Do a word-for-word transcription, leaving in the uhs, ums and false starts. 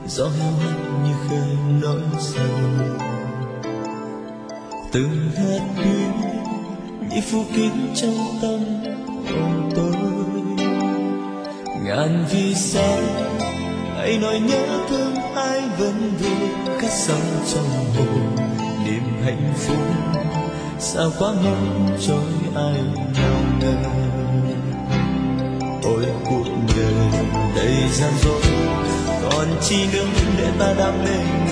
gió heo hắt như khơi nỗi sầu. Từng hạt tuyết như phủ kín trong tâm hồn tôi, ngàn vì sao hãy nói nhớ thương ai vẫn vương cát sông trong hồ. Niềm hạnh phúc sao quá ngóng trôi ai nào ngờ. Ôi cuộc đời đầy gian dối, còn chi nữa để ta đam mê